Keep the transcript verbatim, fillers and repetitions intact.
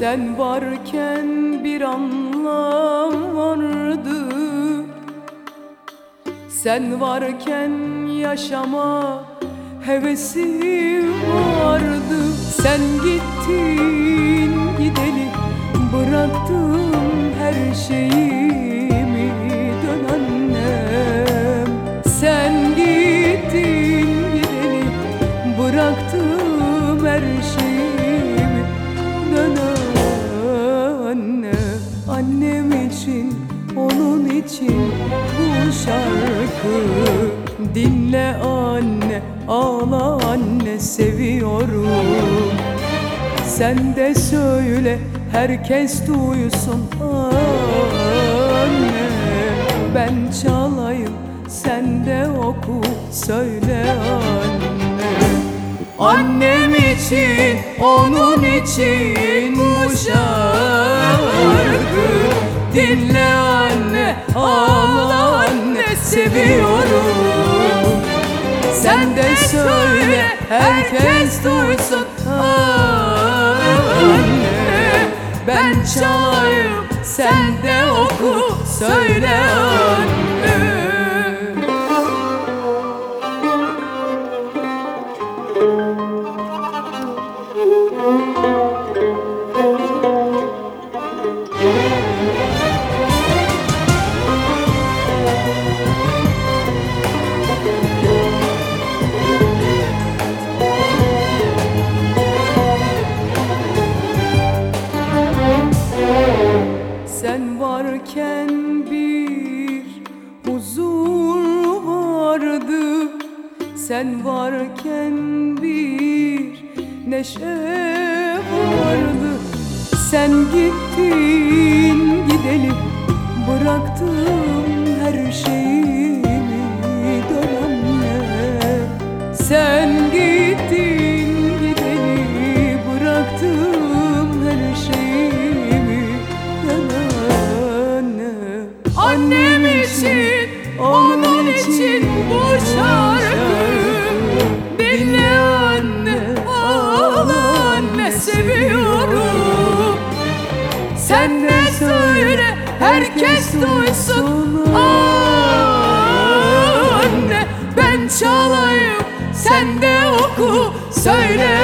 Sen varken bir anlam vardı, sen varken yaşama hevesim vardı. Sen gittin gideli, bıraktım her şeyimi, dön annem. Sen gittin gideli, bıraktım her şeyimi, dön anne. Annem için, onun için bu şarkı. Dinle anne, ağla anne, seviyorum. Sen de söyle, herkes duysun anne. Ben çalayım, sen de oku, söyle anne. Annem için, onun için bu şarkı. Dinle anne, ağla anne, seviyorum. Sen de söyle, herkes duysun anne. Ben çalayım, sen de oku, söyle anne. Sen varken bir huzur vardı, sen varken bir neşe vardı. Sen gittin gideli, bıraktım her şeyimi, dön anne. Sen gittin gideli, bıraktım her şeyimi, dön anne. Annem için, onun için bu şarkı. Dinle anne, ağla anne, seviyorum. Sen de söyle, herkes duysun anne. Ben çalayım, sen de oku, söyle